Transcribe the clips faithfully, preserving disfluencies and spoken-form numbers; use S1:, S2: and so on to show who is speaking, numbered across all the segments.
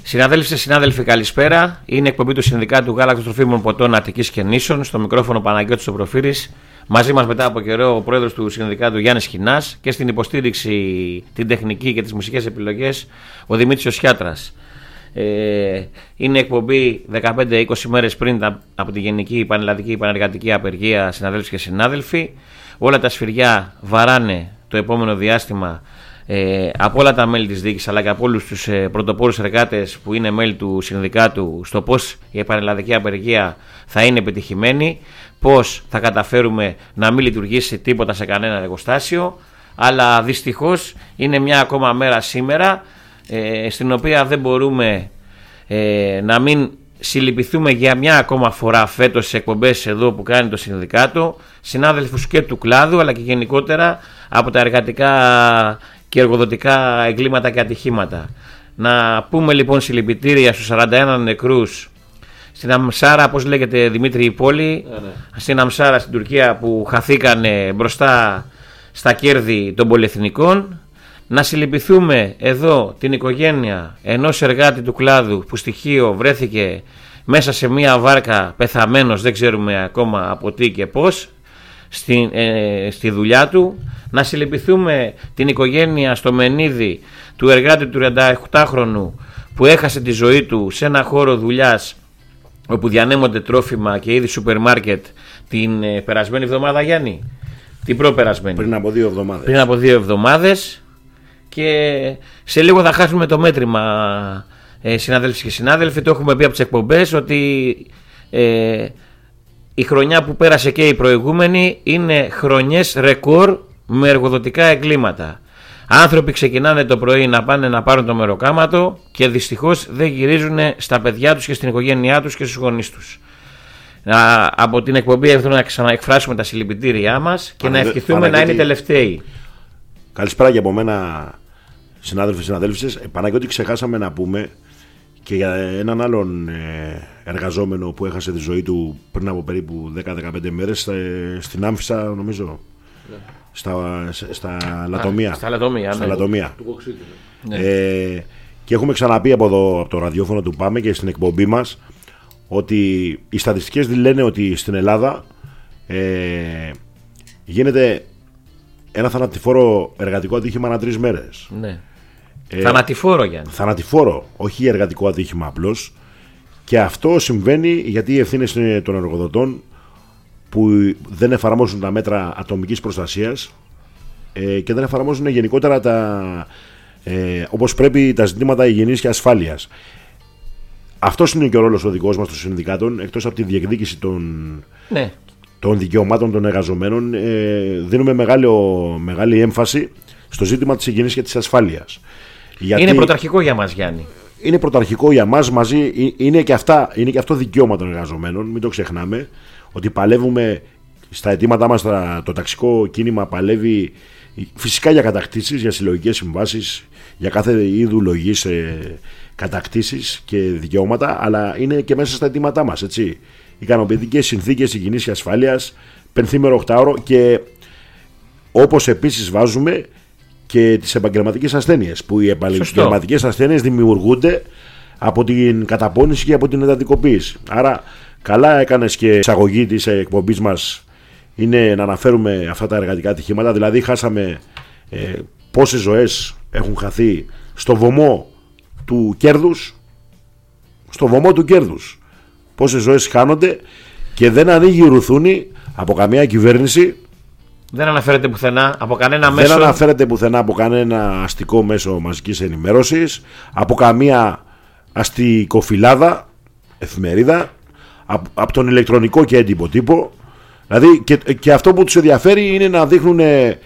S1: Συναδέλφοι και συνάδελφοι, καλησπέρα. Είναι εκπομπή του Συνδικάτου Γάλακτος Τροφίμων Ποτών Αττικής και Νήσων. Στο μικρόφωνο Παναγιώτης Προφύρης. Μαζί μας μετά από καιρό ο πρόεδρος του Συνδικάτου Γιάννης Χινάς και στην υποστήριξη, την τεχνική και τις μουσικές επιλογές ο Δημήτρης Οσιάτρας. Ε, είναι εκπομπή δεκαπέντε είκοσι μέρες πριν από τη Γενική Πανελλαδική Πανεργατική Απεργία, συναδέλφοι και συνάδελφοι. Όλα τα σφυριά βαράνε το επόμενο διάστημα ε, από όλα τα μέλη της διοίκησης αλλά και από όλους τους ε, πρωτοπόρους εργάτες που είναι μέλη του συνδικάτου στο πώς η πανελλαδική απεργία θα είναι επιτυχημένη, πώς θα καταφέρουμε να μην λειτουργήσει τίποτα σε κανένα εργοστάσιο. Αλλά δυστυχώς είναι μια ακόμα μέρα σήμερα ε, στην οποία δεν μπορούμε ε, να μην συλληπιθούμε για μια ακόμα φορά φέτος στις εκπομπές εδώ που κάνει το συνδικάτο συνάδελφους και του κλάδου αλλά και γενικότερα από τα εργατικά και εργοδοτικά εγκλήματα και ατυχήματα. Να πούμε λοιπόν συλληπιτήρια στους σαράντα ένα νεκρούς στην Αμσάρα, πώς λέγεται Δημήτρη η πόλη, yeah, ναι. στην Αμσάρα στην Τουρκία που χαθήκανε μπροστά στα κέρδη των πολυεθνικών. Να συλληπιθούμε εδώ την οικογένεια ενός εργάτη του κλάδου που στοιχείο βρέθηκε μέσα σε μια βάρκα πεθαμένος, δεν ξέρουμε ακόμα από τι και πώς, στη, ε, στη δουλειά του. Να συλληπιθούμε την οικογένεια στο Μενίδη του εργάτη του τριανταοκτάχρονου που έχασε τη ζωή του σε ένα χώρο δουλειάς όπου διανέμονται τρόφιμα και είδη σούπερ μάρκετ την ε, περασμένη εβδομάδα, Γιάννη. Την προπερασμένη.
S2: Πριν από δύο εβδομάδες.
S1: Πριν από δύο εβδομάδες. Και σε λίγο θα χάσουμε το μέτρημα, ε, συνάδελφοι και συνάδελφοι. Το έχουμε πει από τις εκπομπές ότι ε, η χρονιά που πέρασε και η προηγούμενη είναι χρονιές ρεκόρ με εργοδοτικά εγκλήματα. Άνθρωποι ξεκινάνε το πρωί να πάνε να πάρουν το μεροκάματο και δυστυχώς δεν γυρίζουν στα παιδιά τους και στην οικογένειά τους και στους γονείς τους. Να, από την εκπομπή εδώ να ξαναεκφράσουμε τα συλληπιτήριά μας και Παναγι... να ευχηθούμε Παναγιώτη... να είναι τελευταίοι.
S2: Καλησπέρα και από μένα, συνάδελφοι και συναδέλφισες. Ε, Παναγιώτη, ξεχάσαμε να πούμε και για έναν άλλον ε, εργαζόμενο που έχασε τη ζωή του πριν από περίπου δέκα με δεκαπέντε μέρες ε, στην Άμφισσα, νομίζω. Ναι. Στα, στα Λατομία.
S1: Στα Λατομία.
S2: Στα
S1: ναι.
S2: Λατομία.
S1: Του ναι.
S2: ε, και έχουμε ξαναπεί από, εδώ, από το ραδιόφωνο του Πάμε και στην εκπομπή μας ότι οι στατιστικές λένε ότι στην Ελλάδα ε, γίνεται ένα θανατηφόρο εργατικό ατύχημα ανά τρεις μέρες.
S1: Ναι. Ε, θανατηφόρο, Γιάννη.
S2: Θανατηφόρο, όχι εργατικό ατύχημα απλώς. Και αυτό συμβαίνει γιατί οι ευθύνες των εργοδοτών που δεν εφαρμόζουν τα μέτρα ατομικής προστασίας ε, και δεν εφαρμόζουν γενικότερα τα, ε, όπως πρέπει τα ζητήματα υγιεινής και ασφάλειας. Αυτός είναι και ο ρόλος ο δικός μας των συνδικάτων, εκτός από τη διεκδίκηση των, ναι. των δικαιωμάτων των εργαζομένων. Ε, δίνουμε μεγάλο, μεγάλη έμφαση στο ζήτημα της υγιεινής και της ασφάλειας. Γιατί
S1: είναι πρωταρχικό για μας, Γιάννη.
S2: Είναι πρωταρχικό για μας μαζί, είναι και, αυτά, είναι και αυτό δικαίωμα των εργαζομένων, μην το ξεχνάμε. Ότι παλεύουμε στα αιτήματά μας, το ταξικό κίνημα παλεύει φυσικά για κατακτήσεις, για συλλογικές συμβάσεις, για κάθε είδου λογής ε, κατακτήσεις και δικαιώματα, αλλά είναι και μέσα στα αιτήματά μας, έτσι. Ικανοποιητικές συνθήκες υγιεινής και ασφάλειας, πενθήμερο οκτάωρο και όπως επίσης βάζουμε και τις επαγγελματικές ασθένειες, που οι επαγγελματικές ασθένειες δημιουργούνται από την καταπώνηση και από την εντατικοποίηση. Άρα καλά έκανες και εισαγωγή της εκπομπής μας είναι να αναφέρουμε αυτά τα εργατικά ατυχήματα. Δηλαδή χάσαμε ε, πόσες ζωές έχουν χαθεί στο βωμό του κέρδους. Στο βωμό του κέρδους. Πόσες ζωές χάνονται και δεν ανοίγει ρουθούνη από καμία κυβέρνηση.
S1: Δεν αναφέρεται πουθενά από κανένα μέσο.
S2: Δεν αναφέρεται πουθενά από κανένα αστικό μέσο μαζικής ενημέρωσης, από καμία αστικοφυλάδα, εφημερίδα, από, από τον ηλεκτρονικό και έντυπο τύπο. Δηλαδή και, και αυτό που τους ενδιαφέρει είναι να δείχνουν, ε,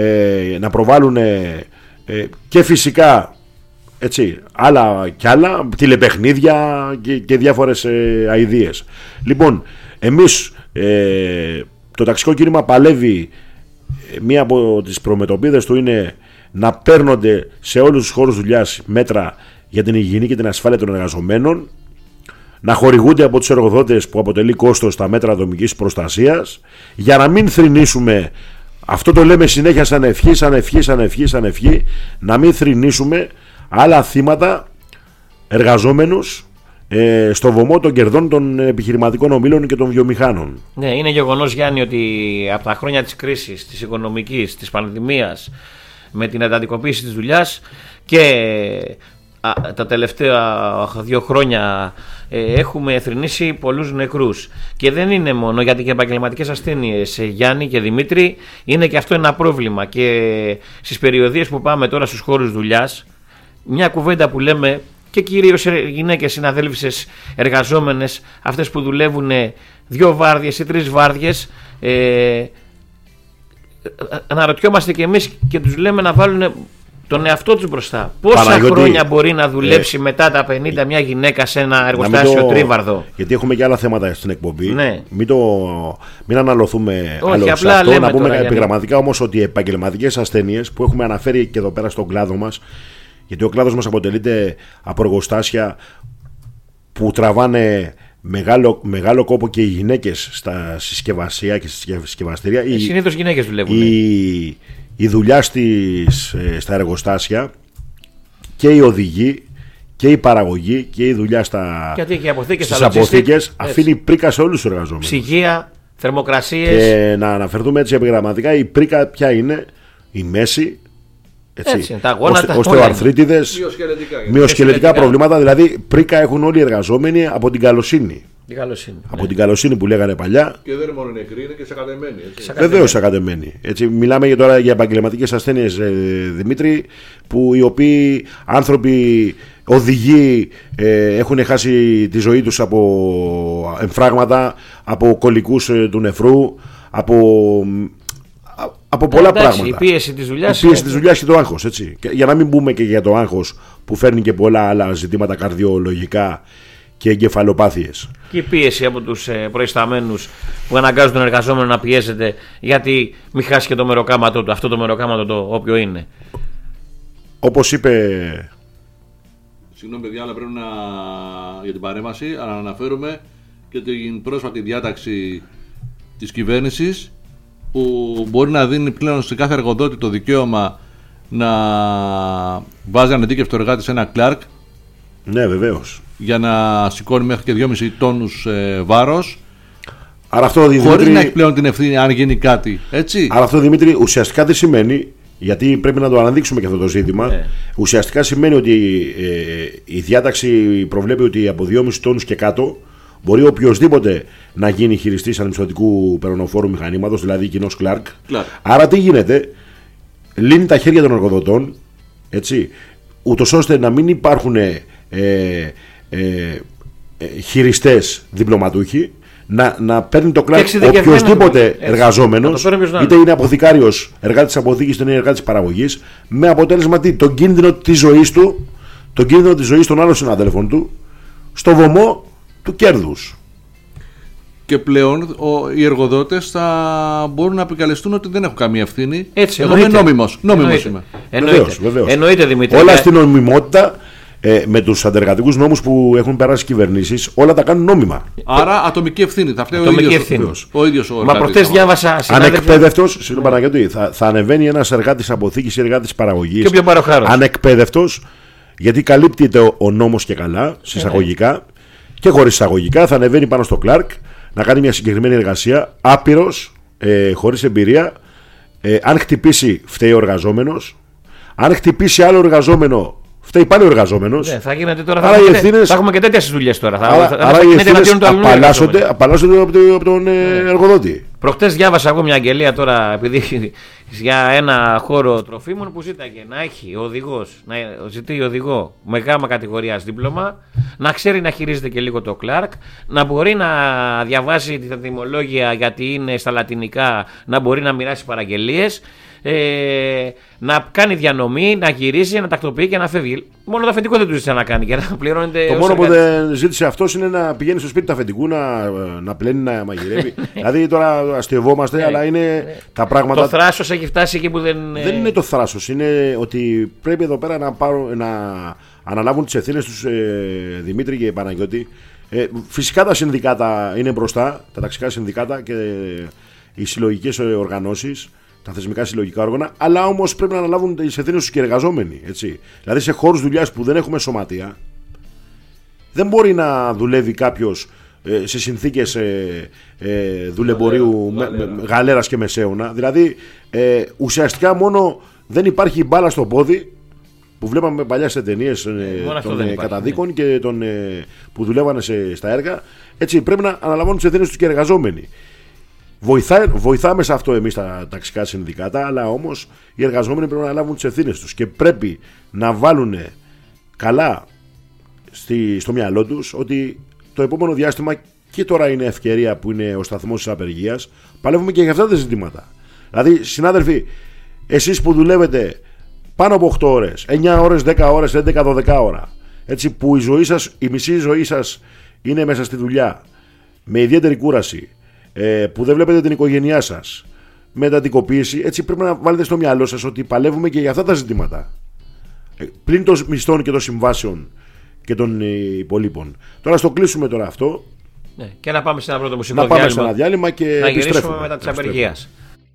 S2: να προβάλλουν ε, και φυσικά έτσι, άλλα κι άλλα, τηλεπαιχνίδια και, και διάφορες ε, αηδίες. Λοιπόν, εμείς ε, το ταξικό κίνημα παλεύει, μία από τις προμετωπίδες του είναι να παίρνονται σε όλους τους χώρους δουλειάς μέτρα για την υγιεινή και την ασφάλεια των εργαζομένων, να χορηγούνται από τους εργοδότες που αποτελεί κόστος τα μέτρα ατομικής προστασίας, για να μην θρηνήσουμε, αυτό το λέμε συνέχεια σαν ευχή, σαν ευχή, σαν ευχή, σαν ευχή, να μην θρηνήσουμε άλλα θύματα εργαζόμενους ε, στο βωμό των κερδών των επιχειρηματικών ομίλων και των βιομηχάνων.
S1: Ναι, είναι γεγονός, Γιάννη, ότι από τα χρόνια της κρίσης, της οικονομικής, της πανδημίας, με την εντατικοποίηση της δουλειάς και α, τα τελευταία δύο χρόνια ε, έχουμε θρηνήσει πολλούς νεκρούς. Και δεν είναι μόνο, γιατί και επαγγελματικές ασθένειες, Γιάννη και Δημήτρη, είναι και αυτό ένα πρόβλημα. Και στις περιοδίες που πάμε τώρα στους χώρους δουλειάς, μια κουβέντα που λέμε, και κυρίως γυναίκες συναδέλφισες εργαζόμενες, αυτές που δουλεύουν δύο βάρδιες ή τρεις βάρδιες, ε, αναρωτιόμαστε και εμείς και τους λέμε να βάλουν τον εαυτό τους μπροστά. Πόσα Παναγιώτη, χρόνια μπορεί να δουλέψει ε, μετά τα πενήντα μια γυναίκα σε ένα εργοστάσιο το, τρίβαρδο?
S2: Γιατί έχουμε και άλλα θέματα στην εκπομπή.
S1: Ναι.
S2: Μην, το, μην αναλωθούμε
S1: Όχι,
S2: άλλο
S1: απλά
S2: σε αυτό. Να πούμε
S1: τώρα,
S2: επιγραμματικά όμως ότι οι επαγγελματικές ασθένειες που έχουμε αναφέρει και εδώ πέρα στον κλάδο μας, γιατί ο κλάδος μας αποτελείται από εργοστάσια που τραβάνε μεγάλο, μεγάλο κόπο και οι γυναίκες στα συσκευασία και στη συσκευαστήρια.
S1: Ε, συνήθως γυναίκες δουλεύουν.
S2: Η, η δουλειά στις, στα εργοστάσια και οι οδηγοί και η παραγωγή και η δουλειά στα,
S1: αποθήκες,
S2: στις αποθήκες αφήνει πρίκα σε όλους τους εργαζόμενους.
S1: Ψυγεία, θερμοκρασίες.
S2: Και να αναφερθούμε έτσι επιγραμματικά, η πρίκα ποια είναι? Η μέση. Έτσι,
S1: έτσι, τα γόνατα,
S2: οστεοαρθρίτιδες, μυοσκελετικά προβλήματα. Δηλαδή πρίκα έχουν όλοι οι εργαζόμενοι από την καλοσύνη.
S1: Την καλοσύνη,
S2: από
S1: ναι.
S2: την καλοσύνη που λέγανε παλιά.
S3: Και δεν είναι μόνο νεκροί, είναι και σακατεμένοι.
S2: Βεβαίως σακατεμένοι. Έτσι, μιλάμε για τώρα για επαγγελματικές ασθένειες, ε, Δημήτρη, που οι οποίοι άνθρωποι, οδηγοί, ε, έχουν χάσει τη ζωή τους από εμφράγματα, από κολικούς ε, του νεφρού, από. Από πολλά
S1: εντάξει,
S2: πράγματα.
S1: Η πίεση της δουλειάς.
S2: Η πίεση της δουλειάς και το άγχος. Έτσι. Και για να μην πούμε και για το άγχος που φέρνει και πολλά άλλα ζητήματα καρδιολογικά και εγκεφαλοπάθειες.
S1: Και η πίεση από τους ε, προϊσταμένους που αναγκάζουν τον εργαζόμενο να πιέζεται, γιατί μην χάσει και το μεροκάματο του, αυτό το μεροκάματο το όποιο είναι.
S2: Όπως είπε.
S3: Συγγνώμη, παιδιά, αλλά πρέπει να. Για την παρέμβαση, αλλά να αναφέρουμε και την πρόσφατη διάταξη της κυβέρνησης, που μπορεί να δίνει πλέον σε κάθε εργοδότη το δικαίωμα να βάζει ανεδίκευτο εργάτη σε ένα κλάρκ.
S2: Ναι, βεβαίως.
S3: Για να σηκώνει μέχρι και δυόμισι τόνους ε, βάρος.
S2: Άρα αυτό,
S3: χωρίς
S2: Δημήτρη,
S3: να έχει πλέον την ευθύνη αν γίνει κάτι. Έτσι.
S2: Άρα αυτό, Δημήτρη, ουσιαστικά δεν σημαίνει, γιατί πρέπει να το αναδείξουμε και αυτό το ζήτημα. Ναι. Ουσιαστικά σημαίνει ότι ε, η διάταξη προβλέπει ότι από δυόμισι τόνους και κάτω μπορεί οποιοδήποτε να γίνει χειριστής ανεμιστωτικού περονοφόρου μηχανήματος, δηλαδή κοινός κλάρκ. Άρα τι γίνεται? Λύνει τα χέρια των εργοδοτών, έτσι, ούτως ώστε να μην υπάρχουν ε, ε, ε, χειριστές διπλωματούχοι, να, να παίρνει το κλάρκ οποιοδήποτε εργαζόμενος, είτε είναι αποθηκάριος, εργάτης αποθήκης, είτε είναι εργάτης παραγωγής, με αποτέλεσμα τι? Τον κίνδυνο της ζωής του, τον κίνδυνο της ζωής των άλλων συναδέλφων του, στο βωμό του κέρδους.
S3: Και πλέον ο, οι εργοδότες θα μπορούν να επικαλεστούν ότι δεν έχουν καμία ευθύνη.
S1: Έτσι,
S3: εγώ είμαι νόμιμος. Νόμιμος είμαι.
S2: Βεβαίως, βεβαίως.
S1: Εννοείται, Δημήτρη.
S2: Όλα στην νομιμότητα, ε, με τους αντεργατικούς νόμους που έχουν περάσει κυβερνήσεις, όλα τα κάνουν νόμιμα.
S3: Άρα ατομική ευθύνη. Θα φταίει ο ίδιος ο, ίδιος ο
S1: Μα προχτές διάβασα.
S2: Ανεκπαίδευτος, συγγνώμη Παναγιώτη, θα, θα ανεβαίνει ένας εργάτης αποθήκης ή εργάτης παραγωγής.
S1: Και πιο παροχάρος.
S2: Ανεκπαίδευτος, γιατί καλύπτεται ο, ο νόμος και καλά, συσσαγωγικά. Ε, και χωρίς εισαγωγικά, θα ανεβαίνει πάνω στο κλάρκ να κάνει μια συγκεκριμένη εργασία, άπειρος, ε, χωρίς εμπειρία. Ε, αν χτυπήσει, φταίει ο εργαζόμενος. Αν χτυπήσει άλλο εργαζόμενο, φταίει πάλι ο εργαζόμενος.
S1: Ναι, θα γίνεται τώρα.
S2: Άρα
S1: θα,
S2: οι ευθύνες,
S1: θα έχουμε και τέτοιες δουλειές τώρα.
S2: Άρα,
S1: θα,
S2: άρα
S1: θα,
S2: οι ευθύνες
S1: απαλλάσσονται,
S2: απαλλάσσονται από, το, από τον ναι. εργοδότη.
S1: Προχτές διάβασα εγώ μια αγγελία τώρα, επειδή για ένα χώρο τροφίμων που ζήταγε να έχει ο οδηγός, να ζητεί οδηγό με γάμα κατηγορίας δίπλωμα, να ξέρει να χειρίζεται και λίγο το κλάρκ, να μπορεί να διαβάζει τα τιμολόγια γιατί είναι στα λατινικά, να μπορεί να μοιράσει παραγγελίες, ε, να κάνει διανομή, να γυρίζει, να τακτοποιεί και να φεύγει. Μόνο το αφεντικό δεν του ζήτησε να κάνει και να πληρώνεται.
S2: Το μόνο που δεν ζήτησε αυτός είναι να πηγαίνει στο σπίτι του αφεντικού, να, να πλένει, να μαγειρεύει. Δηλαδή τώρα αστειευόμαστε, αλλά είναι τα πράγματα.
S1: Το θράσος έχει φτάσει εκεί που δεν.
S2: Δεν είναι το θράσος. Είναι ότι πρέπει εδώ πέρα να, πάρω, να αναλάβουν τις ευθύνες τους, ε, Δημήτρη και Παναγιώτη. Ε, φυσικά τα συνδικάτα είναι μπροστά, τα ταξικά συνδικάτα και οι συλλογικές οργανώσεις, τα θεσμικά συλλογικά όργανα, αλλά όμως πρέπει να αναλάβουν τις ευθύνες τους και οι εργαζόμενοι. Έτσι. Δηλαδή σε χώρους δουλειάς που δεν έχουμε σωματεία, δεν μπορεί να δουλεύει κάποιος ε, σε συνθήκες ε, ε, δουλεμπορίου γαλέρας και μεσαίωνα. Δηλαδή ε, ουσιαστικά μόνο δεν υπάρχει μπάλα στο πόδι που βλέπαμε παλιά σε ταινίες ε, των ε, καταδίκων ναι. και των, ε, που δουλεύανε σε, στα έργα. Έτσι πρέπει να αναλαμβάνουν τις ευθύνες τους και εργαζόμενοι. Βοηθά, βοηθάμε σε αυτό εμείς τα ταξικά συνδικάτα, αλλά όμως οι εργαζόμενοι πρέπει να αναλάβουν τις ευθύνες τους και πρέπει να βάλουν καλά στη, στο μυαλό τους ότι το επόμενο διάστημα, και τώρα είναι ευκαιρία που είναι ο σταθμός της απεργίας, παλεύουμε και για αυτά τα ζητήματα. Δηλαδή, συνάδελφοι, εσείς που δουλεύετε πάνω από οκτώ ώρες, εννιά ώρες, δέκα ώρες, έντεκα δώδεκα ώρα, έτσι, που η ζωή σας, η μισή ζωή σας είναι μέσα στη δουλειά, με ιδιαίτερη κούραση, ε, που δεν βλέπετε την οικογένειά σας, με εντατικοποίηση, έτσι πρέπει να βάλετε στο μυαλό σας ότι παλεύουμε και για αυτά τα ζητήματα. Ε, πλην των μισθών και των συμβάσεων και των υπολείπων. Τώρα στο κλείσουμε τώρα αυτό.
S1: Ναι, και να πάμε σε ένα πρώτο μουσικό
S2: να πάμε
S1: διάλειμμα,
S2: σε ένα διάλειμμα και
S1: να
S2: επιστρέφουμε
S1: γυρίσουμε μετά της απεργίας.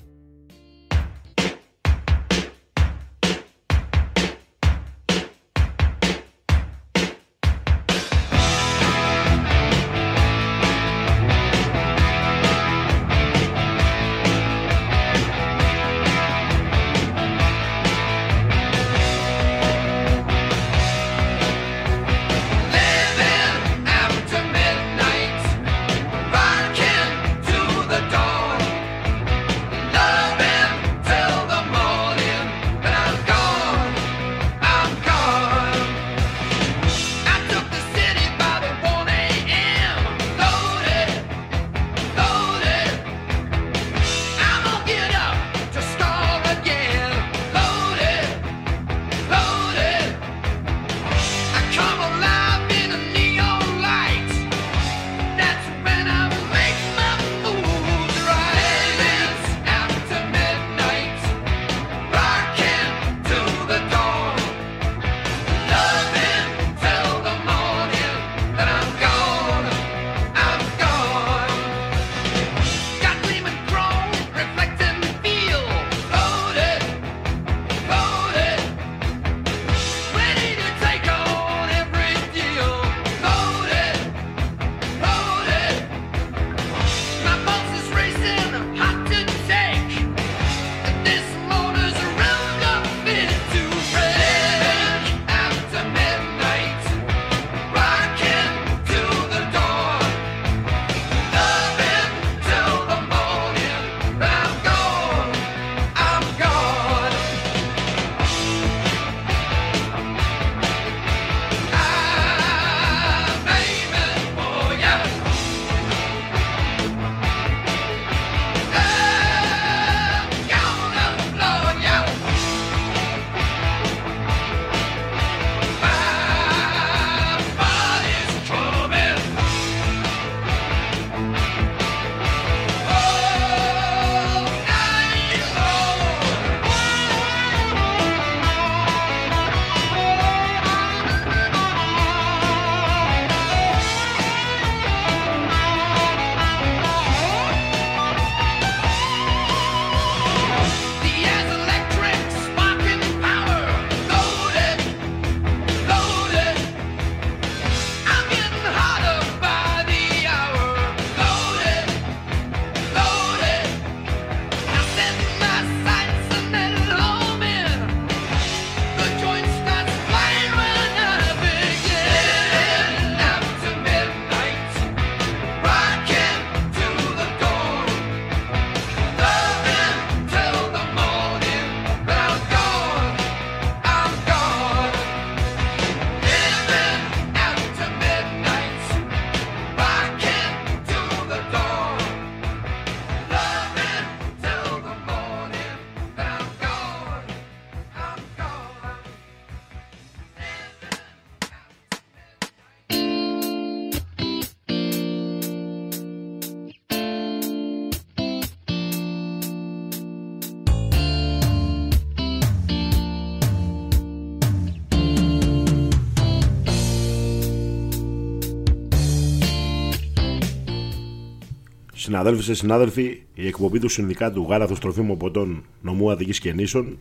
S2: Συναδέλφοι και συνάδελφοι, η εκπομπή του Συνδικάτου Γάλακτος Τροφίμων Ποτών Νομού Αττικής και Νήσων.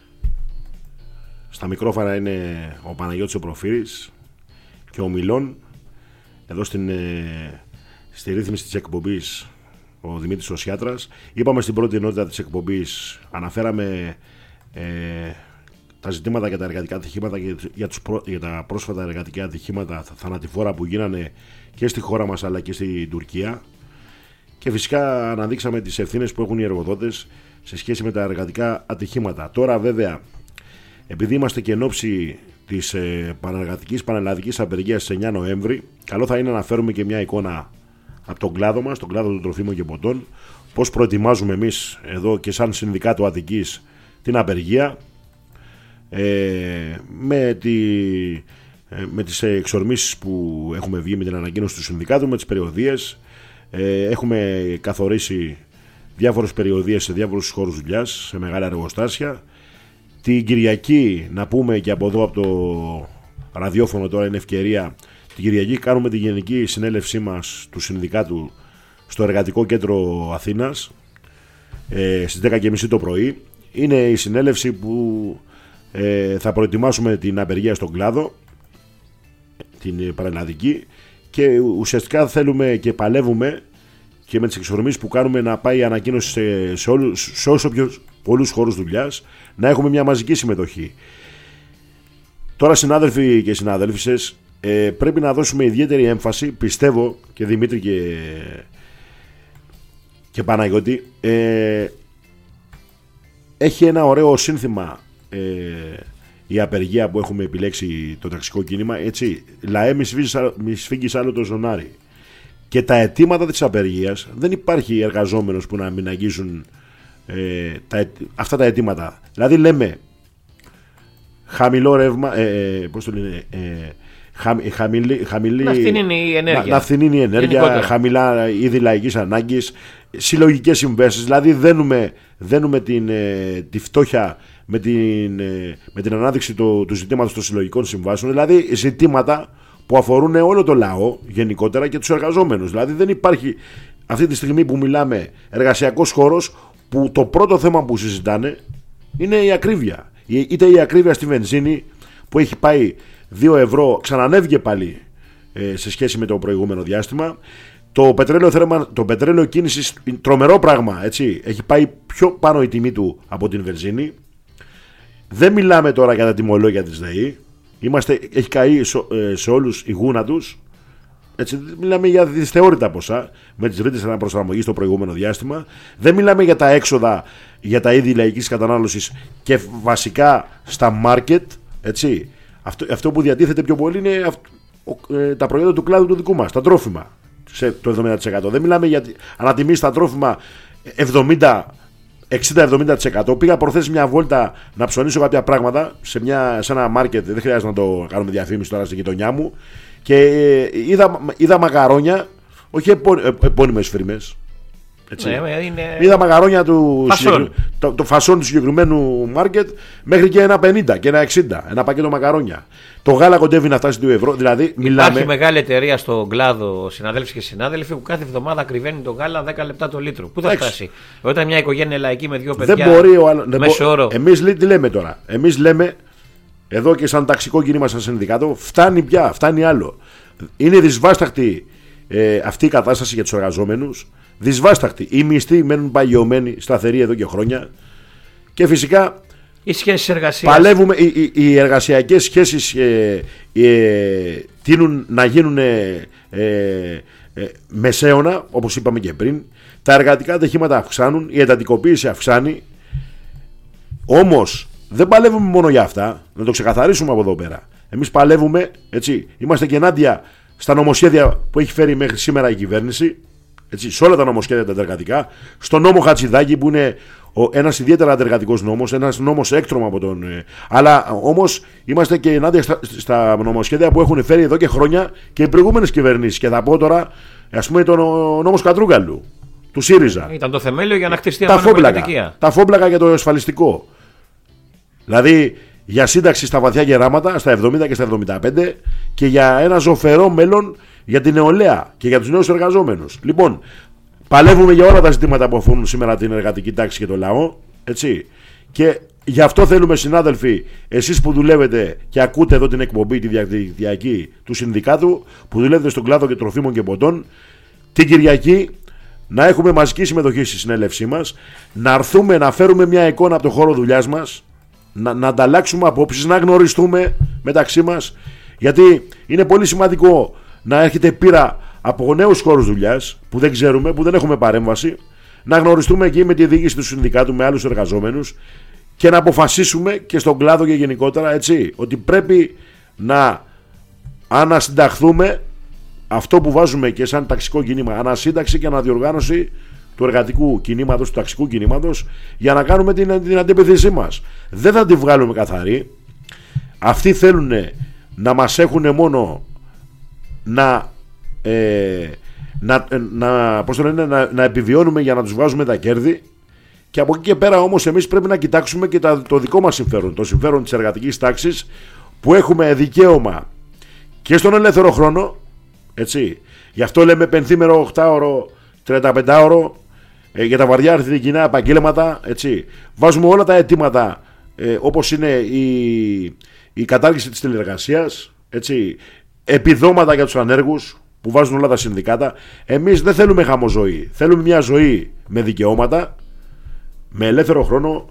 S2: Στα μικρόφωνα είναι ο Παναγιώτης ο Προφύρης και ο Μιλών. εδώ στην, ε, στη ρύθμιση της εκπομπής ο Δημήτρης Οσιάτρας. Είπαμε στην πρώτη ενότητα της εκπομπής, αναφέραμε ε, τα ζητήματα για τα εργατικά ατυχήματα και για, τους προ, για τα πρόσφατα εργατικά ατυχήματα θανατηφόρα που γίνανε και στη χώρα μας αλλά και στην Τουρκία, και φυσικά αναδείξαμε τις ευθύνες που έχουν οι εργοδότες σε σχέση με τα εργατικά ατυχήματα. Τώρα βέβαια, επειδή είμαστε και εν ώψη της ε, πανεργατικής πανελλαδικής απεργίας στις εννιά Νοέμβρη, καλό θα είναι να φέρουμε και μια εικόνα από τον κλάδο μας, τον κλάδο των τροφίμων και ποτών, πώς προετοιμάζουμε εμείς εδώ και σαν Συνδικάτο Αττικής την απεργία, ε, με, τη, ε, με τις εξορμήσεις που έχουμε βγει με την ανακοίνωση του Συνδικάτου, με τις περιοδίες. Ε, έχουμε καθορίσει διάφορες περιοδίες σε διάφορους χώρους δουλειάς, σε μεγάλα εργοστάσια. Την Κυριακή, να πούμε και από εδώ από το ραδιόφωνο, τώρα είναι ευκαιρία, την Κυριακή κάνουμε τη γενική συνέλευσή μας του Συνδικάτου στο Εργατικό Κέντρο Αθήνας ε, στις δέκα και μισή το πρωί. Είναι η συνέλευση που ε, θα προετοιμάσουμε την απεργία στον κλάδο, την παραλλαδική, και ουσιαστικά θέλουμε και παλεύουμε και με τις εξορμήσεις που κάνουμε να πάει η ανακοίνωση σε, σε, όλους, σε όσο πιο πολλούς χώρους δουλειάς, να έχουμε μια μαζική συμμετοχή. Τώρα, συνάδελφοι και συνάδελφισες, ε, πρέπει να δώσουμε ιδιαίτερη έμφαση, πιστεύω, και Δημήτρη και, και Παναγιώτη, ε, έχει ένα ωραίο σύνθημα ε, η απεργία που έχουμε επιλέξει, το ταξικό κίνημα, έτσι, λαέ μη σφίγγεις άλλο το ζωνάρι. Και τα αιτήματα της απεργίας, δεν υπάρχει εργαζόμενος που να μην αγγίζουν ε, τα, αυτά τα αιτήματα. Δηλαδή λέμε χαμηλό ρεύμα, ε, ε, πώς το λένε, ε, χα, χαμηλή, χαμηλή,
S1: να φθηνίνει η ενέργεια,
S2: να, να φθηνίνει η ενέργεια, γενικότερα. Χαμηλά είδη λαϊκής ανάγκης, συλλογικές συμβάσεις. Δηλαδή δένουμε, δένουμε την, ε, τη φτώχεια με την, ε, με την ανάδειξη του, του ζητήματος των συλλογικών συμβάσεων. Δηλαδή ζητήματα που αφορούν όλο το λαό γενικότερα και τους εργαζόμενους. Δηλαδή δεν υπάρχει αυτή τη στιγμή που μιλάμε εργασιακός χώρος που το πρώτο θέμα που συζητάνε είναι η ακρίβεια. Είτε η ακρίβεια στη βενζίνη που έχει πάει δύο ευρώ, ξανανέβηκε πάλι ε, σε σχέση με το προηγούμενο διάστημα. Το πετρέλαιο, θέρμα, το πετρέλαιο κίνησης, τρομερό πράγμα, έτσι, έχει πάει πιο πάνω η τιμή του από την βενζίνη. Δεν μιλάμε τώρα για τα τιμολόγια της ΔΕΗ. Είμαστε, έχει καεί σε, σε όλους η γούνα τους. Έτσι, μιλάμε για δυσθεώρητα ποσά με τις ρήτρες αναπροσαρμογής στο προηγούμενο διάστημα. Δεν μιλάμε για τα έξοδα για τα είδη λαϊκής κατανάλωσης και βασικά στα μάρκετ. Έτσι. Αυτό, αυτό που διατίθεται πιο πολύ είναι αυτό, ε, τα προϊόντα του κλάδου του δικού μας, τα τρόφιμα. Σε το εβδομήντα τοις εκατό. Δεν μιλάμε για ανατιμήσεις στα τρόφιμα εβδομήντα εξήντα με εβδομήντα τοις εκατό. Πήγα προχθές μια βόλτα να ψωνίσω κάποια πράγματα σε, μια, σε ένα μάρκετ. Δεν χρειάζεται να το κάνουμε διαφήμιση τώρα στην γειτονιά μου. Και είδα, είδα μαγαρόνια, όχι επό, επώνυμες φρύμες. Έτσι. Ναι, είναι... Είδα μαγαρόνια του φασόν. Το, το φασόν του συγκεκριμένου μάρκετ μέχρι και ένα πενήντα και ένα εξήντα. Ένα πακέτο μαγαρόνια. Το γάλα κοντεύει να φτάσει δύο ευρώ. Δηλαδή,
S1: υπάρχει
S2: μιλάμε...
S1: μεγάλη εταιρεία στον κλάδο, συναδέλφοι και συνάδελφοι, που κάθε εβδομάδα ακριβένει το γάλα δέκα λεπτά το λίτρο. Πού θα Έξι. φτάσει? Όταν μια οικογένεια λαϊκή με δύο παιδιά.
S2: Δεν μπορεί ο άλλο.
S1: Μέσο όρο.
S2: Εμείς τι λέμε τώρα? Εμείς λέμε εδώ και σαν ταξικό κίνημα, σαν συνδικάτο, φτάνει πια, φτάνει άλλο. Είναι δυσβάσταχτη ε, αυτή η κατάσταση για τους εργαζόμενους. Δυσβάσταχτη. Οι μισθοί μένουν παγιωμένοι, σταθεροί εδώ και χρόνια. Και φυσικά
S1: οι σχέσεις εργασίας.
S2: Παλεύουμε, οι, οι, οι εργασιακές σχέσεις ε, ε, τείνουν να γίνουν ε, ε, ε, μεσαίωνα, όπως είπαμε και πριν. Τα εργατικά ατυχήματα αυξάνουν, η εντατικοποίηση αυξάνει. Όμως δεν παλεύουμε μόνο για αυτά, να το ξεκαθαρίσουμε από εδώ πέρα. Εμείς παλεύουμε, έτσι, είμαστε και ενάντια στα νομοσχέδια που έχει φέρει μέχρι σήμερα η κυβέρνηση, έτσι, σε όλα τα νομοσχέδια τα αντεργατικά, στο νόμο Χατζηδάκη που είναι ένας ιδιαίτερα αντεργατικός νόμος, ένας νόμος έκτρωμα από τον. Ε, αλλά όμως είμαστε και ενάντια στα, στα νομοσχέδια που έχουν φέρει εδώ και χρόνια και οι προηγούμενες κυβερνήσεις. Και θα πω τώρα, ας πούμε, τον νόμος Κατρούγκαλου, του ΣΥΡΙΖΑ.
S1: Ήταν το θεμέλιο για να χτιστεί αυτή η πολιτική.
S2: Τα φόμπλακα για το ασφαλιστικό. Δηλαδή για σύνταξη στα βαθιά γεράματα, στα εβδομήντα και στα εβδομήντα πέντε, και για ένα ζωφερό μέλλον για την νεολαία και για τους νέους εργαζόμενους. Λοιπόν, παλεύουμε για όλα τα ζητήματα που αφορούν σήμερα την εργατική τάξη και το λαό, έτσι. Και Γι' αυτό θέλουμε, συνάδελφοι, εσείς που δουλεύετε και ακούτε εδώ την εκπομπή τη διαδικτυακή του συνδικάτου, που δουλεύετε στον κλάδο και τροφίμων και ποτών, την Κυριακή να έχουμε μαζική συμμετοχή στη συνέλευσή μας, να έρθουμε να φέρουμε μια εικόνα από το χώρο δουλειάς μας, να, να ανταλλάξουμε απόψεις, να γνωριστούμε μεταξύ μας, γιατί είναι πολύ σημαντικό να έχετε πείρα από νέους χώρους δουλειάς που δεν ξέρουμε, που δεν έχουμε παρέμβαση, να γνωριστούμε εκεί με τη διοίκηση του συνδικάτου, με άλλους εργαζόμενους και να αποφασίσουμε και στον κλάδο και γενικότερα, έτσι, ότι πρέπει να ανασυνταχθούμε αυτό που βάζουμε και σαν ταξικό κίνημα, ανασύνταξη και αναδιοργάνωση του εργατικού κινήματος, του ταξικού κινήματος, για να κάνουμε την, την αντεπιθέσή μας. Δεν θα τη βγάλουμε καθαρή. Αυτοί θέλουν να μας έχουν μόνο να, ε, να, να, πώς το λένε, να, να επιβιώνουμε για να τους βγάζουμε τα κέρδη, και από εκεί και πέρα όμως εμείς πρέπει να κοιτάξουμε και τα, το δικό μας συμφέρον, το συμφέρον της εργατικής τάξης, που έχουμε δικαίωμα και στον ελεύθερο χρόνο, έτσι. Γι' αυτό λέμε πενθήμερο, οχτάωρο, τριανταπεντάωρο, ε, για τα βαριά αριθμητικά επαγγέλματα, έτσι. Βάζουμε όλα τα αιτήματα, ε, όπως είναι η, η κατάργηση της τηλεργασίας, έτσι, επιδόματα για τους ανέργους που βάζουν όλα τα συνδικάτα. Εμείς δεν θέλουμε χαμοζωή, θέλουμε μια ζωή με δικαιώματα, με ελεύθερο χρόνο,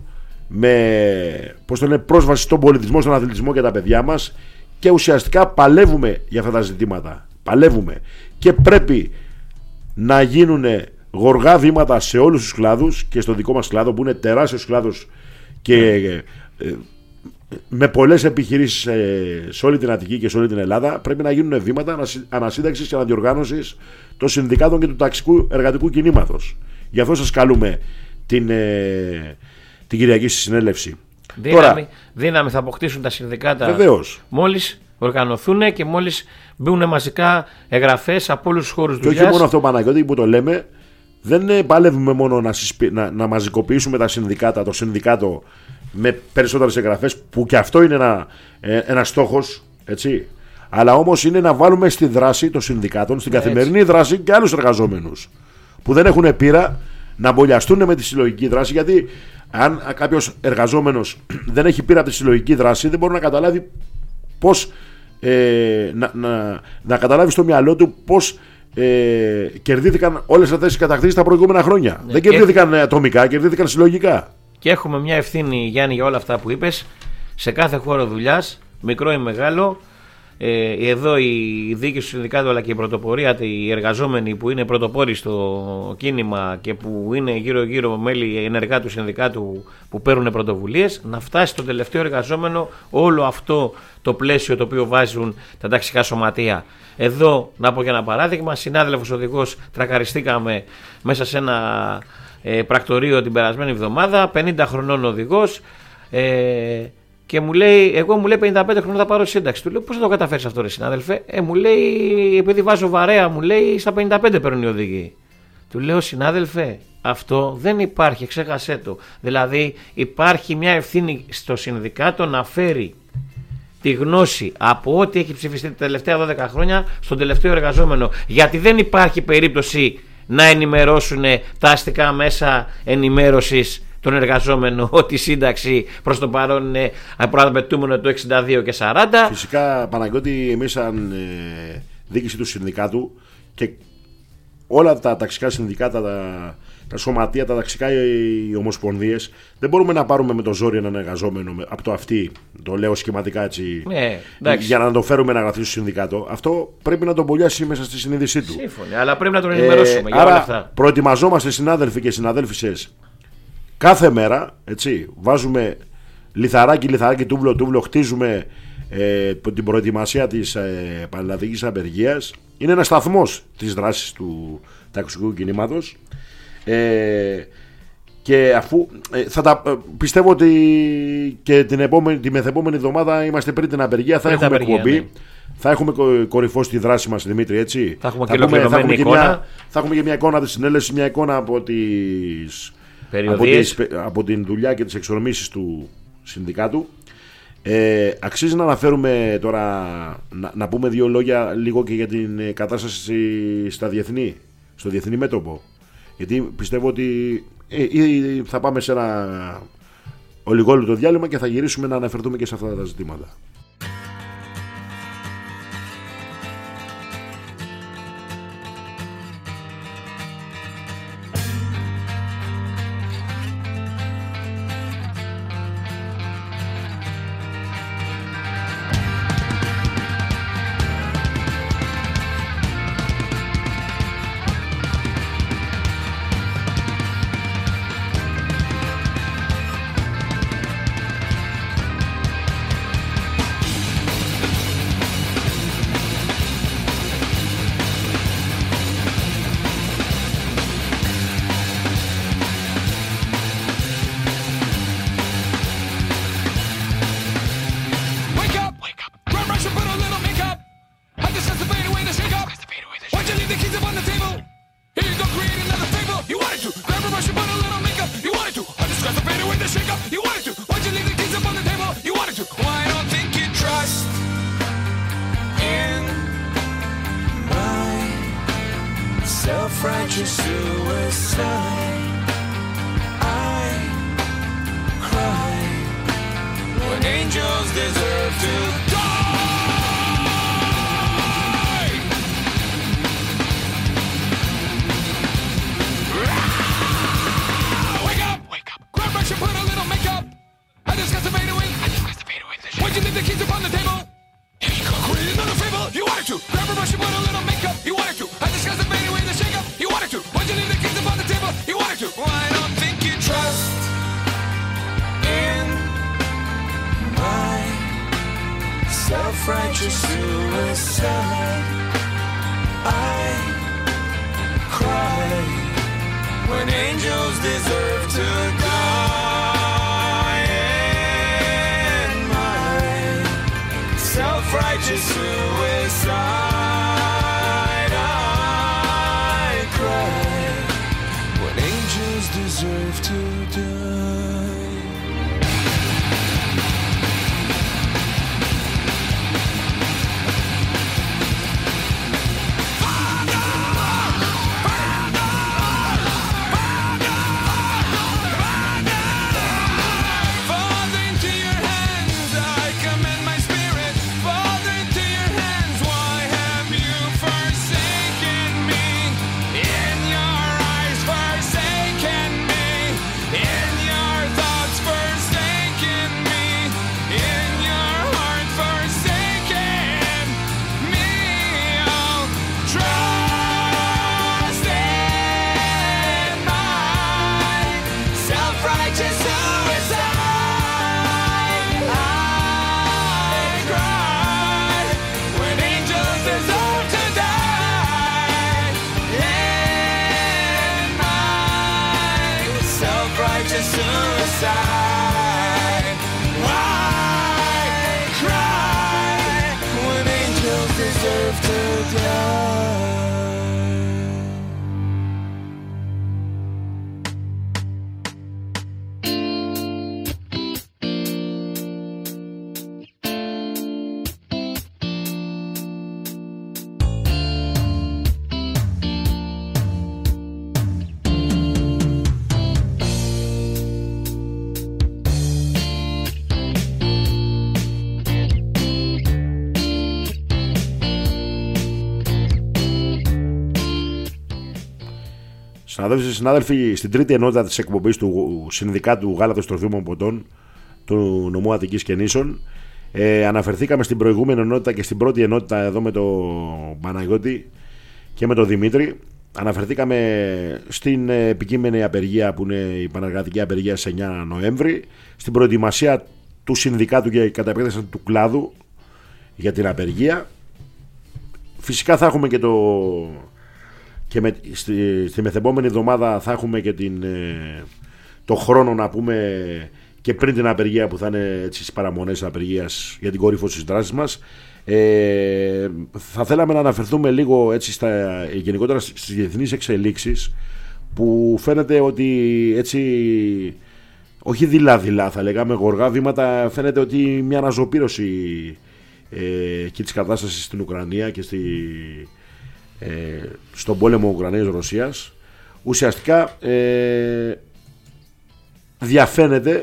S2: με, πώς το λένε, πρόσβαση στον πολιτισμό, στον αθλητισμό για τα παιδιά μας, και ουσιαστικά παλεύουμε για αυτά τα ζητήματα. Παλεύουμε. Και πρέπει να γίνουν γοργά βήματα σε όλους τους κλάδους, και στο δικό μας κλάδο που είναι τεράστιος κλάδος και ε, ε, με πολλές επιχειρήσεις ε, σε όλη την Αττική και σε όλη την Ελλάδα. Πρέπει να γίνουν βήματα ανασύνταξης και αναδιοργάνωσης των συνδικάτων και του ταξικού εργατικού κινήματος. Γι' αυτό σας καλούμε την, ε, την Κυριακή στη συνέλευση.
S1: Δύναμη,
S2: Τώρα,
S1: δύναμη θα αποκτήσουν τα συνδικάτα,
S2: βεβαίως,
S1: μόλις οργανωθούν και μόλις μπουν μαζικά εγγραφές από όλους τους χώρους δουλειάς.
S2: Και όχι μόνο αυτό, Παναγιώτη, που το λέμε, δεν παλεύουμε μόνο να, συσπι... να, να μαζικοποιήσουμε τα συνδικάτα, το συνδικάτο με περισσότερες εγγραφές, που και αυτό είναι ένα, ε, ένας στόχος, έτσι. Αλλά όμως είναι να βάλουμε στη δράση των συνδικάτων, στην έτσι. καθημερινή δράση, και άλλους εργαζόμενους που δεν έχουν πείρα να μπολιαστούν με τη συλλογική δράση. Γιατί αν κάποιος εργαζόμενος δεν έχει πείρα από τη συλλογική δράση, δεν μπορεί να καταλάβει πώς. Ε, να, να, να καταλάβει στο μυαλό του πώς ε, κερδίθηκαν όλες αυτές οι κατακτήσεις τα προηγούμενα χρόνια. Ναι, δεν κερδίθηκαν και... ατομικά, κερδίθηκαν συλλογικά.
S1: Και έχουμε μια ευθύνη, Γιάννη, για όλα αυτά που είπες, σε κάθε χώρο δουλειάς, μικρό ή μεγάλο. Ε, εδώ η διοίκηση του συνδικάτου, αλλά και η πρωτοπορία, οι εργαζόμενοι που είναι πρωτοπόροι στο κίνημα και που είναι γύρω-γύρω μέλη ενεργά του συνδικάτου που παίρνουν πρωτοβουλίες, να φτάσει στον τελευταίο εργαζόμενο όλο αυτό το πλαίσιο το οποίο βάζουν τα ταξικά σωματεία. Εδώ, να πω για ένα παράδειγμα, συνάδελφος οδηγός, τρακαριστήκαμε μέσα σε ένα ε, πρακτορείο την περασμένη εβδομάδα, πενήντα χρονών οδηγός, ε, και μου λέει, εγώ μου λέει πενήντα πέντε χρόνια θα πάρω σύνταξη. Του λέω, πώς θα το καταφέρεις αυτό, ρε συνάδελφε? Ε, μου λέει, επειδή βάζω βαρέα, μου λέει, στα πενήντα πέντε παίρνουν οι οδηγοί. Του λέω, συνάδελφε, αυτό δεν υπάρχει, ξέχασέ το. Δηλαδή, υπάρχει μια ευθύνη στο συνδικάτο να φέρει τη γνώση από ό,τι έχει ψηφιστεί τα τελευταία δώδεκα χρόνια στον τελευταίο εργαζόμενο. Γιατί δεν υπάρχει περίπτωση να ενημερώσουν τα αστικά μέσα ενημέρωσης τον εργαζόμενο ότι η σύνταξη προς το παρόν είναι προαπαιτούμενο το εξήντα δύο και σαράντα.
S2: Φυσικά, Παναγιώτη, εμείς σαν ε, διοίκηση του συνδικάτου και όλα τα ταξικά συνδικάτα, τα, τα σωματεία, τα ταξικά, οι ομοσπονδίες, δεν μπορούμε να πάρουμε με το ζόρι έναν εργαζόμενο από το αυτή, το λέω σχηματικά έτσι,
S1: ναι,
S2: για να το φέρουμε να γραφτεί στο συνδικάτο. Αυτό πρέπει να τον μπολιάσει μέσα στη συνείδησή του.
S1: Σύμφωνοι, αλλά πρέπει να τον ενημερώσουμε ε, για
S2: άρα,
S1: όλα αυτά.
S2: Προετοιμαζόμαστε, συνάδελφοι και συναδέλφισες, κάθε μέρα, έτσι, βάζουμε λιθαράκι, λιθαράκι, τούβλο, τούβλο, χτίζουμε ε, την προετοιμασία της ε, πανελλαδικής απεργίας. Είναι ένας σταθμός της δράσης του ταξικού κινήματος, ε, και αφού ε, θα τα, ε, πιστεύω ότι και την επόμενη, τη μεθεπόμενη εβδομάδα είμαστε πριν την απεργία, θα πριν έχουμε εκπομπή, ναι. Θα έχουμε κορυφώσει τη δράση μας, Δημήτρη, έτσι.
S1: Θα έχουμε, θα έχουμε, θα έχουμε, και,
S2: μια, θα έχουμε και μια εικόνα της συνέλευσης, μια εικόνα από τις... Από, τις, από την δουλειά και τις εξορμήσεις του συνδικάτου. ε, Αξίζει να αναφέρουμε τώρα, να, να πούμε δύο λόγια λίγο και για την κατάσταση στα διεθνή, στο διεθνή μέτωπο. Γιατί πιστεύω ότι ε, ε, θα πάμε σε ένα ολιγόλεπτο διάλειμμα και θα γυρίσουμε να αναφερθούμε και σε αυτά τα ζητήματα.
S4: Self-righteous suicide. I cry when angels deserve to die. Wake up, wake up. Grab brush and put a little makeup. I discuss the fade away. I discuss the fade away. Why'd you leave the keys upon the table? Here you go, create another fable. You wanted to. Grab a brush and put a little makeup. You wanted to. I discuss the fade away. The shake up. You wanted to. Why'd you leave the keys upon the table? You wanted to. Well, I don't think you trust in my self-righteous suicide. I cry when angels deserve to die. In my self-righteous suicide, I cry when angels deserve to die. Father, into your hands I commend my spirit. Father, into your hands, why have you forsaken me? In your eyes, forsaken me. In your thoughts, forsaken me. In your heart, forsaken me. Oh, trust in my self-righteous suicide. I cry when angels deserve to die. In my self-righteous suicide, I cry when angels deserve to die.
S2: Συναδέλφοι, συνάδελφοι, στην τρίτη ενότητα της εκπομπής του Συνδικάτου Γάλατος Τροφίμων Ποτών του νομού Αττικής και Νήσων, ε, αναφερθήκαμε στην προηγούμενη ενότητα και στην πρώτη ενότητα εδώ με τον Παναγιώτη και με τον Δημήτρη. Αναφερθήκαμε στην επικείμενη απεργία που είναι η πανεργατική απεργία στις εννιά Νοέμβρη, στην προετοιμασία του Συνδικάτου και κατά επέκταση του κλάδου για την απεργία. Φυσικά θα έχουμε και το... και με, στη, στη μεθεπόμενη εβδομάδα θα έχουμε και την, ε, το χρόνο να πούμε και πριν την απεργία που θα είναι έτσι, στις παραμονές της απεργίας για την κορύφωση της δράσης μας. Ε, θα θέλαμε να αναφερθούμε λίγο έτσι στα, γενικότερα στις διεθνείς εξελίξεις που φαίνεται ότι έτσι, όχι δειλά-δειλά θα λέγαμε, γοργά βήματα, φαίνεται ότι μια αναζωπήρωση ε, και της κατάστασης στην Ουκρανία και στη, ε, στον πόλεμο Ουκρανίας-Ρωσίας ουσιαστικά ε, διαφαίνεται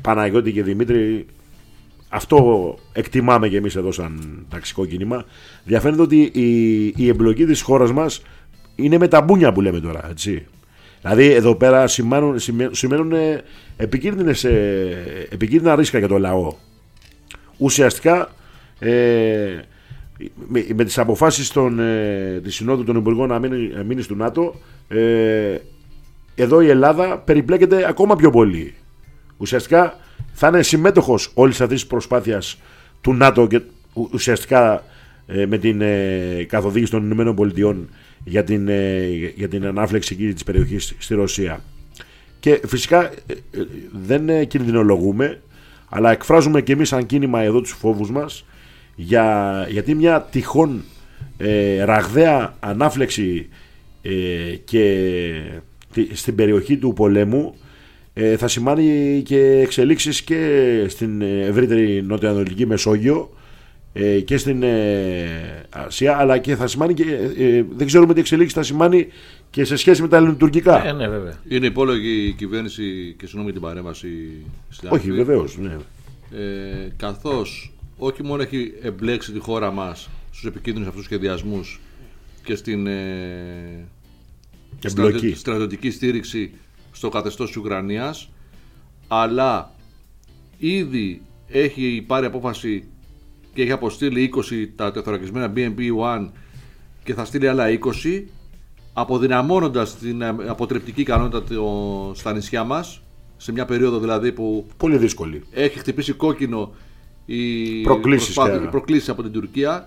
S2: Παναγιώτη και Δημήτρη, αυτό εκτιμάμε και εμείς εδώ σαν ταξικό κίνημα. Διαφαίνεται ότι η, η εμπλοκή της χώρας μας είναι με τα μπούνια που λέμε τώρα, έτσι. Δηλαδή εδώ πέρα σημαίνουν, σημαίνουν επικίνδυνες, επικίνδυνα ρίσκα για το λαό. Ουσιαστικά ε, με, με τις αποφάσεις των, ε, της Συνόδου των Υπουργών να μείνει, μείνει στο ΝΑΤΟ, ε, εδώ η Ελλάδα περιπλέκεται ακόμα πιο πολύ. Ουσιαστικά θα είναι συμμέτοχος όλης αυτής της προσπάθειας του ΝΑΤΟ και ουσιαστικά ε, με την ε, καθοδήγηση των Ηνωμένων Πολιτειών για την, ε, για την ανάφλεξη εκεί της περιοχής στη Ρωσία. Και φυσικά ε, ε, δεν ε, κινδυνολογούμε, αλλά εκφράζουμε και εμείς σαν κίνημα εδώ τους φόβους μας για, γιατί μια τυχόν ε, ραγδαία ανάφλεξη ε, και στην περιοχή του πολέμου ε, θα σημάνει και εξελίξεις και στην ευρύτερη νοτιοανατολική Μεσόγειο ε, και στην ε, Ασία, αλλά και θα σημάνει και ε, δεν ξέρουμε τι εξελίξεις θα σημάνει και σε σχέση με τα ελληνοτουρκικά.
S1: Ε, ναι, βέβαια.
S3: Είναι υπόλογη η κυβέρνηση και συγγνώμη την παρέμβαση στην
S2: Όχι, βεβαίως, ναι.
S3: Ε, καθώς όχι μόνο έχει εμπλέξει τη χώρα μας στους επικίνδυνους αυτούς σχεδιασμούς και στην ε,
S2: εμπλοκή,
S3: στρατιωτική στήριξη στο καθεστώς της Ουκρανίας, αλλά ήδη έχει πάρει απόφαση και έχει αποστείλει είκοσι τα τεθωρακισμένα μπι εμ πι ένα και θα στείλει άλλα είκοσι, αποδυναμώνοντας την αποτρεπτική ικανότητα στα νησιά μας, σε μια περίοδο δηλαδή που
S2: πολύ δύσκολη.
S3: Έχει χτυπήσει κόκκινο η
S2: προκλήσεις,
S3: προκλήσεις από την Τουρκία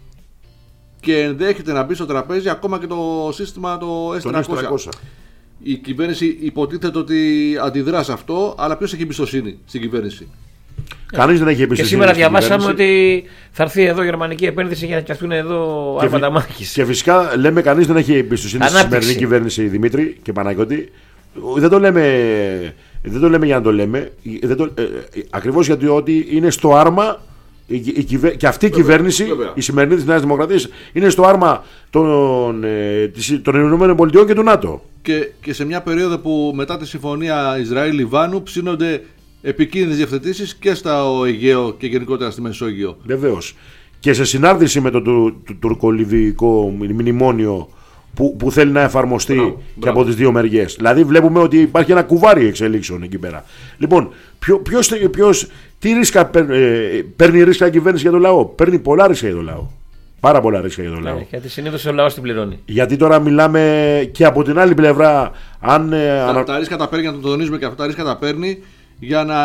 S3: και ενδέχεται να μπει στο τραπέζι ακόμα και το σύστημα το ες τριακόσια. Η κυβέρνηση υποτίθεται ότι αντιδρά σε αυτό, αλλά ποιος έχει εμπιστοσύνη στην κυβέρνηση?
S2: Κανείς δεν έχει εμπιστοσύνη.
S1: Και σήμερα διαβάσαμε ότι θα έρθει εδώ γερμανική επένδυση για να φτιαχτούν εδώ άρματα μάχης.
S2: Και φυσικά λέμε κανείς δεν έχει εμπιστοσύνη στη σημερινή κυβέρνηση, Δημήτρη και Παναγιώτη. Δεν το λέμε, δεν το λέμε για να το λέμε. Δεν το, ε, ακριβώς γιατί ότι είναι στο άρμα η, η, η, και αυτή η βέβαια, κυβέρνηση, βέβαια. Η σημερινή της Νέας Δημοκρατίας, είναι στο άρμα των, ε, των Ηνωμένων Πολιτειών και του ΝΑΤΟ.
S3: Και, και σε μια περίοδο που μετά τη συμφωνία Ισραήλ-Λιβάνου ψήνονται επικίνδυνες διευθετήσεις και στα Αιγαίο και γενικότερα στη Μεσόγειο.
S2: Βεβαίως. Και σε συνάρτηση με το του, του, τουρκολιβικό μνημόνιο που, που θέλει να εφαρμοστεί μπράβο, και μπράβο. από τις δύο μεριές. Δηλαδή βλέπουμε ότι υπάρχει ένα κουβάρι εξελίξεων εκεί πέρα. Λοιπόν, ποιο, ποιος, ποιος, τι ρίσκα παίρνει, παίρνει ρίσκα η κυβέρνηση για το λαό? Παίρνει πολλά ρίσκα για το λαό. Πάρα πολλά ρίσκα για το λαό.
S1: Ναι, γιατί συνήθως ο λαός την πληρώνει.
S2: Γιατί τώρα μιλάμε και από την άλλη πλευρά. Αν,
S3: τα,
S2: ανα...
S3: τα ρίσκα τα παίρνει, για να το τονίζουμε και αυτά, τα ρίσκα τα παίρνει για να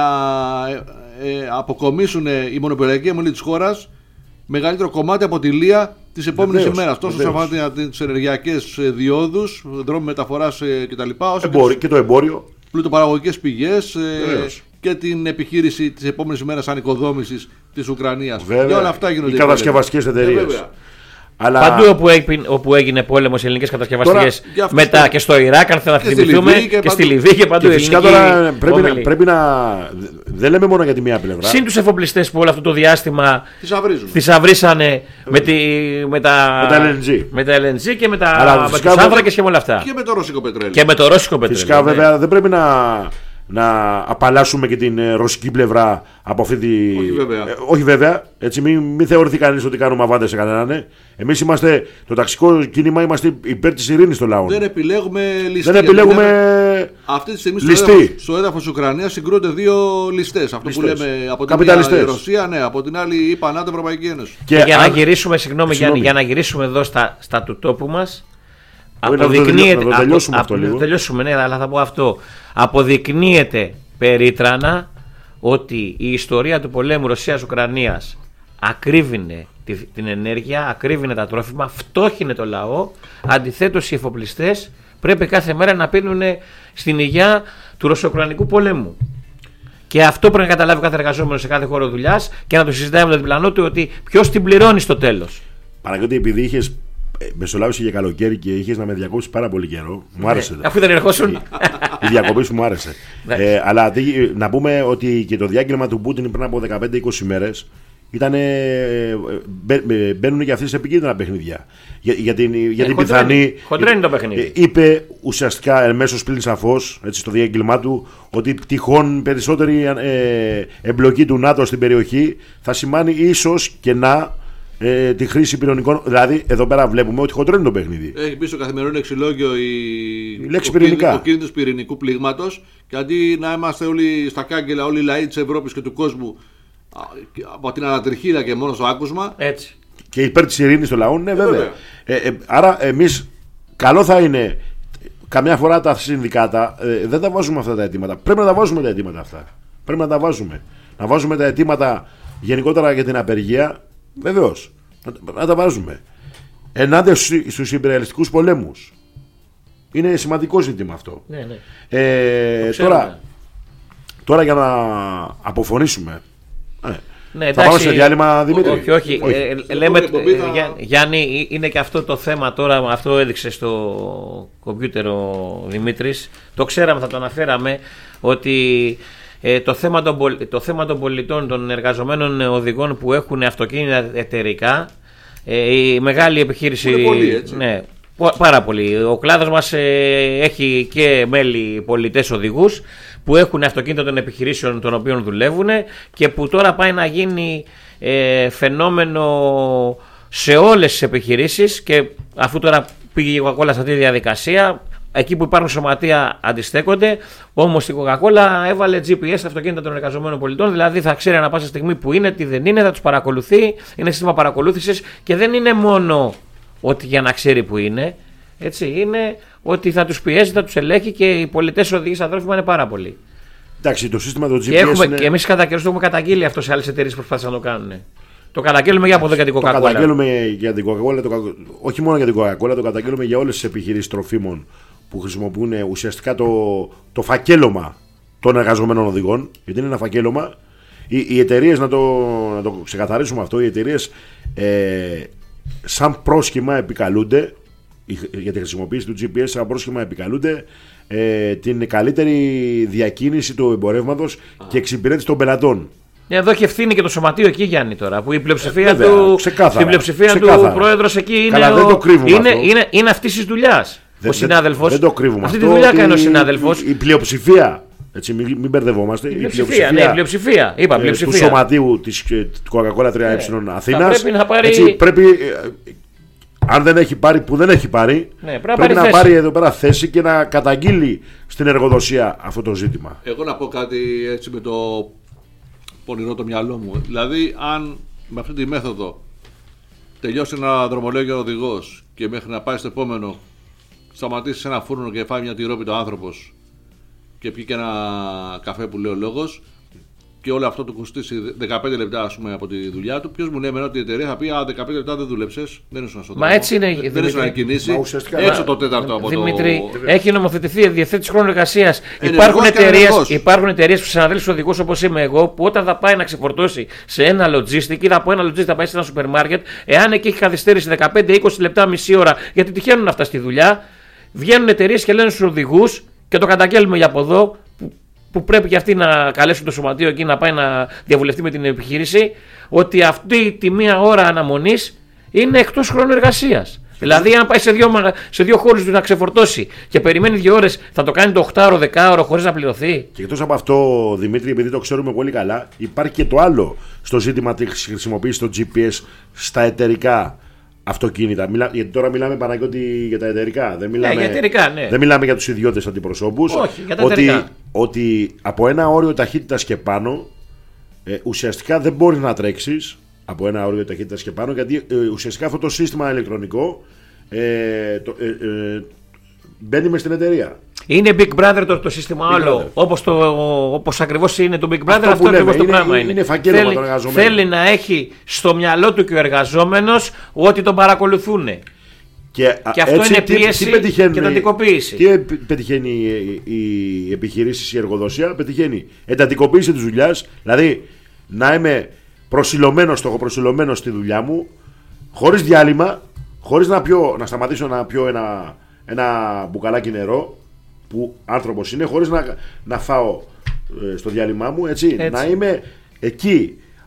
S3: ε, ε, αποκομίσουν η μονοπωλιακή αιμονή της χώρας μεγαλύτερο κομμάτι από τη λία της επόμενης ημέρας. Τόσο σε αφορά τις ενεργειακές διόδους, δρόμοι μεταφοράς κτλ.
S2: Και, και το εμπόριο.
S3: Πλουτοπαραγωγικές πηγές ε, και την επιχείρηση της επόμενης ημέρας ανοικοδόμησης της Ουκρανίας.
S2: Βέβαια.
S3: Και όλα αυτά γίνονται.
S2: Οι κατασκευαστικές εταιρείες.
S3: Ε,
S2: Αλλά...
S1: Παντού όπου, έγινε, όπου έγινε πόλεμος, ελληνικές κατασκευαστικές μετά και, και στο Ιράκ, αν θέλετε να θυμηθούμε, και, και, και στη Λιβύη και παντού.
S2: Και φυσικά τώρα πρέπει να, πρέπει να. Δεν λέμε μόνο για τη μία πλευρά.
S1: Συν τους εφοπλιστές που όλο αυτό το διάστημα θησαυρίσανε με, τη, με, τα,
S2: με τα ελ εν τζι.
S1: Με τα ελ εν τζι και με, τα, με τους άνθρακες και με όλα αυτά.
S3: Και με το ρώσικο πετρέλαιο.
S1: Και με το ρώσικο πετρέλαιο.
S2: Φυσικά ναι. Βέβαια δεν πρέπει να. να απαλλάσσουμε και την ε, ρωσική πλευρά από αυτή τη.
S3: Όχι βέβαια.
S2: Ε, όχι βέβαια. Έτσι, μην, μην θεωρηθεί κανείς ότι κάνουμε αβάντες σε κανέναν. Ναι. Εμείς είμαστε, το ταξικό κίνημα, είμαστε υπέρ της ειρήνης των λαών.
S3: Δεν επιλέγουμε ληστή.
S2: Δεν επιλέγουμε.
S3: Αυτή τη στιγμή
S2: ληστή.
S3: στο έδαφος, στο έδαφος της Ουκρανίας συγκρούνται δύο ληστές. Αυτό ληστές. Που λέμε από την μία η Ρωσία, ναι, από την άλλη η ΠΑΝΑΤΟ, Ευρωπαϊκή Ένωση.
S1: Και, και για, αν... να γυρίσουμε, συγγνώμη, συγγνώμη. Για, για να γυρίσουμε εδώ στα, στα του τόπου μας. Αποδεικνύεται.
S2: Να το τελειώσουμε
S1: απο,
S2: αυτό λίγο.
S1: Να το τελειώσουμε, ναι, αλλά θα πω αυτό. Αποδεικνύεται περίτρανα ότι η ιστορία του πολέμου Ρωσίας-Ουκρανίας ακρίβεινε την ενέργεια, ακρίβεινε τα τρόφιμα, φτώχινε το λαό. Αντιθέτως, οι εφοπλιστές πρέπει κάθε μέρα να πίνουν στην υγειά του Ρωσο-Ουκρανικού πολέμου. Και αυτό πρέπει να καταλάβει κάθε εργαζόμενο σε κάθε χώρο δουλειάς και να το συζητάει με τον διπλανό του ότι ποιος την πληρώνει στο τέλος.
S2: Παναγιώτη, επειδή είχες μεσολάβησε για καλοκαίρι και είχες να με διακόψεις πάρα πολύ καιρό, μου άρεσε.
S1: Ε, αφού δεν ερχόσουν.
S2: Η διακοπή σου μου άρεσε. ε, αλλά να πούμε ότι και το διάγγελμα του Πούτιν πριν από δεκαπέντε είκοσι μέρες ήτανε, μπαι, μπαίνουν και αυτοί σε επικίνδυνα παιχνίδια. Για, για την, για
S1: Ε,
S2: την
S1: χοντρένει,
S2: πιθανή.
S1: χοντρένει το παιχνίδι.
S2: Ε, είπε ουσιαστικά εμέσως πλην σαφώς, έτσι, στο διάγγελμά του, ότι τυχόν περισσότερη ε, εμπλοκή του ΝΑΤΟ στην περιοχή θα σημάνει ίσως και να ε, τη χρήση πυρηνικών. Δηλαδή, εδώ πέρα βλέπουμε ότι χοντρένει το παιχνίδι.
S3: Έχει πει στο καθημερινό εξυλόγιο η,
S2: Η λέξη
S3: ο
S2: πυρηνικά.
S3: κίνδυνος- ο κίνδυνος πυρηνικού πλήγματος, και αντί να είμαστε όλοι στα κάγκελα, όλοι οι λαοί της Ευρώπης και του κόσμου α, από την ανατριχίλα και μόνο στο άκουσμα.
S1: Έτσι.
S2: Και υπέρ της ειρήνης των λαών, ναι, βέβαια.
S3: βέβαια.
S2: Ε, ε, άρα, εμείς, καλό θα είναι καμιά φορά τα συνδικάτα ε, δεν τα βάζουμε αυτά τα αιτήματα. Πρέπει να τα βάζουμε τα αιτήματα αυτά. Πρέπει να τα βάζουμε. Να βάζουμε τα αιτήματα γενικότερα για την απεργία, βεβαίως. Να, να τα βάζουμε. Ενάντια στους, στους υπεραλιστικούς πολέμους. Είναι σημαντικό ζήτημα αυτό.
S1: Ναι, ναι.
S2: Ε,
S1: Το ξέρουμε.
S2: τώρα, τώρα για να αποφωνήσουμε. Ε,
S1: Ναι,
S2: θα
S1: εντάξει,
S2: πάμε σε διάλειμμα, Δημήτρη.
S1: Όχι, όχι.
S2: Όχι.
S1: Ε,
S3: Στο
S1: λέμε,
S3: επόμενο εκπομπή θα-
S1: ε, Γιά- Γιάννη, είναι και αυτό το θέμα τώρα, αυτό έδειξε στο κομπιούτερ ο Δημήτρης. Το ξέραμε, θα το αναφέραμε, ότι ε, το, θέμα των, πολ- το θέμα των πολιτών, των εργαζομένων οδηγών που έχουν αυτοκίνητα εταιρικά, ε, η μεγάλη επιχείρηση...
S3: Είναι πολύ, έτσι.
S1: Ναι, πο- πάρα πολύ. Ο κλάδος μας ε, έχει και μέλη πολιτές οδηγούς που έχουν αυτοκίνητα των επιχειρήσεων των οποίων δουλεύουν και που τώρα πάει να γίνει ε, φαινόμενο σε όλες τις επιχειρήσεις, και αφού τώρα πήγε η Coca-Cola σε αυτή τη διαδικασία, εκεί που υπάρχουν σωματεία αντιστέκονται, όμως η Coca-Cola έβαλε τζι πι ες στα αυτοκίνητα των εργαζομένων πολιτών, δηλαδή θα ξέρει ανά πάσα στιγμή που είναι, τι δεν είναι, θα τους παρακολουθεί, είναι σύστημα παρακολούθησης, και δεν είναι μόνο ότι για να ξέρει που είναι, έτσι, είναι ότι θα τους πιέζει, θα τους ελέγχει, και οι πολιτές οδηγείς αδρόφιμα είναι πάρα πολλοί.
S2: Εντάξει, το σύστημα του τζι πι
S1: Και,
S2: ες
S1: έχουμε,
S2: είναι...
S1: και εμείς κατά καιρούς το έχουμε καταγγείλει αυτό σε άλλες εταιρείες που προσπάθησαν να το κάνουν. Το καταγγέλνουμε για από εδώ για την
S2: Το
S1: Coca-Cola.
S2: καταγγέλουμε για την Coca-Cola, το, όχι μόνο για την Coca-Cola, το καταγγέλουμε για όλες τις επιχειρήσεις τροφίμων που χρησιμοποιούν ουσιαστικά το, το φακέλωμα των εργαζομένων οδηγών, γιατί είναι ένα φακέλωμα. Οι, οι εταιρείες, να το, να το ξεκαθαρίσουμε αυτό, οι εταιρείες ε, σαν πρόσχημα επικαλούνται, για τη χρησιμοποίηση του τζι πι ες σαν πρόσχημα επικαλούνται ε, την καλύτερη διακίνηση του εμπορεύματος και εξυπηρέτηση των πελατών.
S1: Εδώ έχει ευθύνη και το σωματείο εκεί, Γιάννη, τώρα. Που η πλειοψηφία
S2: Ε, βέβαια,
S1: του.
S2: ξεκάθαρα,
S1: Στην πλειοψηφία
S2: ξεκάθαρα.
S1: του πρόεδρος εκεί είναι.
S2: Καλά, δεν
S1: ο-
S2: το κρύβουμε
S1: είναι,
S2: αυτό.
S1: είναι, είναι αυτή τη δουλειά.
S2: Δεν-
S1: Ο συνάδελφος.
S2: Δεν το κρύβουμε
S1: Αυτή
S2: αυτό.
S1: τη δουλειά
S2: ότι
S1: κάνει ο συνάδελφος.
S2: Η, η πλειοψηφία. Έτσι, μην, μην μπερδευόμαστε.
S1: Η πλειοψηφία, ναι, η πλειοψηφία. Είπα,
S2: ε, του
S1: πλειοψηφία.
S2: σωματείου της Coca-Cola τρία ε Αθήνας.
S1: πρέπει να πάρει-
S2: Έτσι, πρέπει, ε, αν δεν έχει πάρει, που δεν έχει πάρει,
S1: Ναι, πρέπει να
S2: πρέπει
S1: πάρει
S2: να
S1: θέση.
S2: πάρει εδώ πέρα θέση και να καταγγείλει στην εργοδοσία αυτό το ζήτημα.
S3: Εγώ να πω κάτι έτσι με το πονηρό το μυαλό μου. Δηλαδή, αν με αυτή τη μέθοδο τελειώσει ένα δρομολόγιο οδηγό και μέχρι να πάει στο επόμενο σταματήσει σε ένα φούρνο και φάει μια τυρόπιτα άνθρωπος και πιει και ένα καφέ που λέει ο λόγος, και όλο αυτό του κοστίσει δεκαπέντε λεπτά, ας πούμε, από τη δουλειά του, ποιος μου λέει εμένα ότι η εταιρεία θα πει «Α, δεκαπέντε λεπτά δεν δούλεψες, δεν ήσουν στον
S1: Μα
S3: δρόμο,
S1: έτσι είναι,
S3: δεν
S1: Δημήτρη.
S3: ήσουν να κινήσει,
S2: Μα ουσιαστικά,
S3: έξω
S2: μα-
S3: το τέταρτο από
S1: Δημήτρη,
S3: το...»
S1: έχει νομοθετηθεί η διευθέτηση χρόνου εργασία.
S3: Ενεργός
S1: Υπάρχουν
S3: και
S1: εταιρείες,
S3: ανενεργός.
S1: υπάρχουν εταιρείες που συναδέλφους οδηγούς όπως είμαι εγώ, που όταν θα πάει να ξεφορτώσει σε ένα logistic ή από ένα logistic θα πάει σε ένα σούπερ μάρκετ, εάν εκεί έχει καθυστέρηση δεκαπέντε είκοσι λεπτά, μισή ώρα, γιατί τυχαίνουν αυτά στη δουλειά, βγαίνουν εταιρείες και λένε στους οδηγούς, και το καταγγέλνουμε για από εδώ, που, που πρέπει και αυτοί να καλέσουν το σωματείο εκεί να πάει να διαβουλευτεί με την επιχείρηση, ότι αυτή τη μία ώρα αναμονής είναι εκτός χρόνου εργασίας. Δηλαδή, αν πάει σε δύο, μαγα- σε δύο χώρους του να ξεφορτώσει και περιμένει δύο ώρες, θα το κάνει το οκτάωρο, δεκάωρο χωρίς να πληρωθεί.
S2: Και εκτός από αυτό, Δημήτρη, επειδή το ξέρουμε πολύ καλά, υπάρχει και το άλλο στο ζήτημα της χρησιμοποίησης των τζι πι ες στα εταιρικά αυτοκίνητα. Μιλά, γιατί τώρα μιλάμε, Παναγιώτη, για τα εταιρικά. Δεν μιλάμε,
S1: για εταιρικά, ναι.
S2: δεν μιλάμε για τους ιδιώτες αντιπροσώπους.
S1: Όχι, για τα
S2: ότι,
S1: εταιρικά.
S2: ότι από ένα όριο ταχύτητας και πάνω, ε, ουσιαστικά δεν μπορείς να τρέξεις από ένα όριο ταχύτητας και πάνω, γιατί ε, ουσιαστικά αυτό το σύστημα ηλεκτρονικό ε, το, ε, ε, μπαίνει μες στην εταιρεία.
S1: Είναι Big Brother το, το σύστημα
S2: Big
S1: όλο.
S2: Brother.
S1: Όπως, το, όπως ακριβώς είναι το Big Brother,
S2: Αυτό
S1: αυτό,
S2: που λέμε,
S1: ακριβώς το
S2: είναι-
S1: πράγμα
S2: είναι-
S1: είναι.
S2: είναι φακέλωμα
S1: θέλει,
S2: των εργαζομένων.
S1: θέλει να έχει στο μυαλό του και ο εργαζόμενος ότι τον παρακολουθούν.
S2: Και,
S1: Και αυτό
S2: έτσι,
S1: είναι
S2: τι-
S1: πίεση
S2: τι πετυχαίνουν
S1: και
S2: οι-
S1: εντατικοποίηση.
S2: Τι επι- πετυχαίνει η, η επιχειρήση, η εργοδοσία, πετυχαίνει εντατικοποίηση της δουλειάς, δηλαδή να είμαι προσιλωμένος, στοχοπροσιλωμένος στη δουλειά μου, χωρίς διάλειμμα, χωρίς να, πιω, να σταματήσω να πιω ένα, ένα μπουκαλάκι νερό, που άνθρωπος είναι, χωρίς να, να φάω ε, στο διάλειμμά μου, έτσι,
S1: Έτσι.
S2: να είμαι εκεί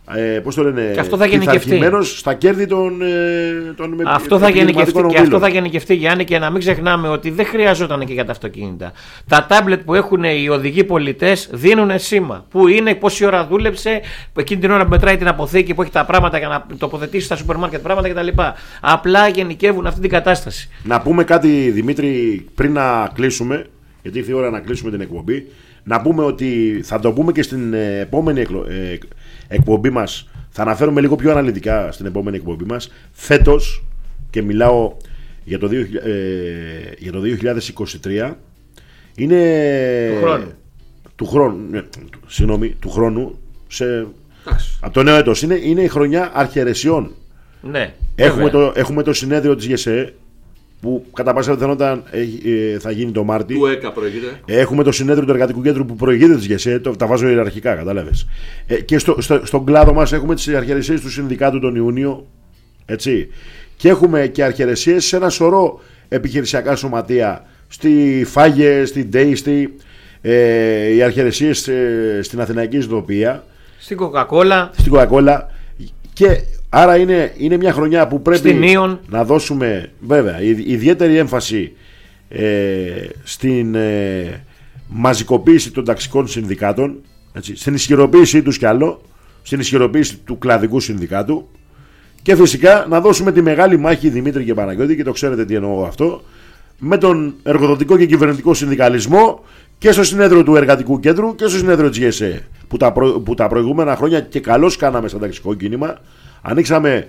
S2: Ε, πώς το λένε,
S1: Και αυτό θα γενικευτεί.
S2: πειθαρχημένος στα κέρδη των, ε, των
S1: Αυτό θα γενικευτεί και
S2: ομίλων.
S1: αυτό θα γενικευτεί, Γιάννη, και να μην ξεχνάμε ότι δεν χρειαζόταν και για τα αυτοκίνητα. Τα τάμπλετ που έχουν οι οδηγοί πολιτές δίνουν σήμα. Πού είναι, πόση ώρα δούλεψε, εκείνη την ώρα που μετράει την αποθήκη που έχει τα πράγματα για να τοποθετήσει στα σούπερ μάρκετ πράγματα κτλ. Απλά γενικεύουν αυτή την κατάσταση.
S2: Να πούμε κάτι, Δημήτρη, πριν να κλείσουμε, γιατί ήρθε η ώρα να κλείσουμε την εκπομπή. Να πούμε ότι θα το πούμε και στην επόμενη εκλο... ε, εκπομπή μας. Θα αναφέρουμε λίγο πιο αναλυτικά στην επόμενη εκπομπή μας. Φέτος, και μιλάω για το, δύο, ε, για το δύο χιλιάδες είκοσι τρία, είναι
S1: Του χρόνου.
S2: Του χρόνου, ναι, συγγνώμη, του χρόνου σε, από το νέο έτος. Είναι, είναι η χρονιά αρχαιρεσιών.
S1: Ναι,
S2: Έχουμε
S1: βέβαια.
S2: το, έχουμε το συνέδριο της ΓΕΣΕ, που κατά πάσα πιθανότητα ε, θα γίνει το Μάρτι.
S3: Του ΕΚΑ προηγείται.
S2: Έχουμε το συνέδριο του Εργατικού Κέντρου που προηγείται της ΓΕΣΕ, το, τα βάζω ιεραρχικά, κατάλαβες. Ε, και στο, στο, στον κλάδο μας έχουμε τις αρχαιρεσίες του Συνδικάτου τον Ιούνιο. Έτσι. Και έχουμε και αρχαιρεσίες σε ένα σωρό επιχειρησιακά σωματεία. Στη Φάγε, στη Ντέιστη, ε, οι αρχαιρεσίες ε, στην Αθηναϊκή Ισοτοπία,
S1: Στην Coca-Cola.
S2: στην Coca-Cola. Και άρα είναι, είναι μια χρονιά που πρέπει
S1: Στην Neon.
S2: να δώσουμε βέβαια η- ιδιαίτερη έμφαση ε, στην ε, μαζικοποίηση των ταξικών συνδικάτων, έτσι, στην ισχυροποίησή τους κι άλλο, στην ισχυροποίηση του κλαδικού συνδικάτου, και φυσικά να δώσουμε τη μεγάλη μάχη, Δημήτρη και Παναγιώτη, και το ξέρετε τι εννοώ αυτό, με τον εργοδοτικό και κυβερνητικό συνδικαλισμό και στο συνέδριο του Εργατικού Κέντρου και στο συνέδριο της ΓΕΣΕ, που τα, προ, που τα προηγούμενα χρόνια, και καλώς κάναμε σαν ταξικό κίνημα, ανοίξαμε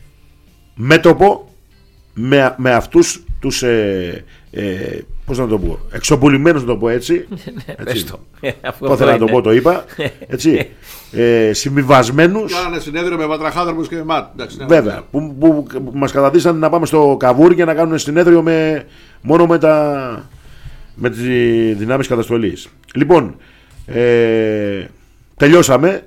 S2: μέτωπο με, με αυτούς τους ε, ε, πώς να το πω, εξοπουλημένους, να το πω έτσι,
S1: Πες
S2: έτσι.
S1: το. Αφού
S2: Πώς
S1: αυτό
S2: θέλω να το
S1: είναι.
S2: πω, το είπα, έτσι, ε, συμβιβασμένους.
S3: Κάνανε συνέδριο με βατραχάδρομους και με μάτ. Εντάξει, ναι,
S2: Βέβαια, που, που, που μας καταδύσαν να πάμε στο Καβούρ και να κάνουν συνέδριο με, μόνο με, τα, με τις δυνάμεις καταστολής. Λοιπόν, ε, τελειώσαμε.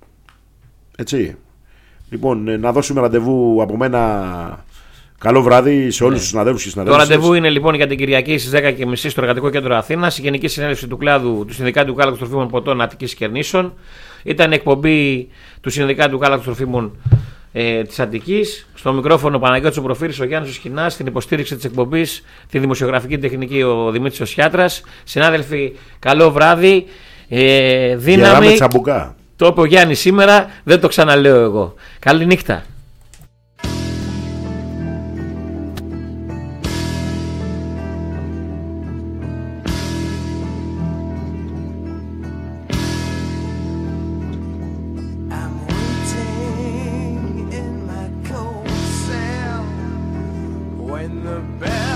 S2: Έτσι. Λοιπόν, ε, να δώσουμε ραντεβού από μένα. Καλό βράδυ σε όλους τους συναδέλφους και
S1: Το
S2: συναδέλφους.
S1: ραντεβού είναι λοιπόν για την Κυριακή στις δέκα και τριάντα στο Εργατικό Κέντρο Αθήνας, η Γενική Συνέλευση του Κλάδου του Συνδικάτου Γάλακτος Τροφίμων Ποτών Αττικής Κερνήσεων. Ήταν εκπομπή του Συνδικάτου Γάλακτος Τροφίμων ε, της Αττικής. Στο μικρόφωνο Παναγιώτης ο Προφύρης, ο Γιάννης ο Σχοινάς, στην υποστήριξη της εκπομπής, τη δημοσιογραφική τεχνική ο Δημήτρης ο Σιάτρας. Συνάδελφοι, καλό βράδυ. Ε, δύναμη.
S2: Γεράμε τσαμπουκά.
S1: Το είπε ο Γιάννης σήμερα, δεν το ξαναλέω εγώ. Καλή νύχτα.
S5: I'm waiting in my cold cell when the bell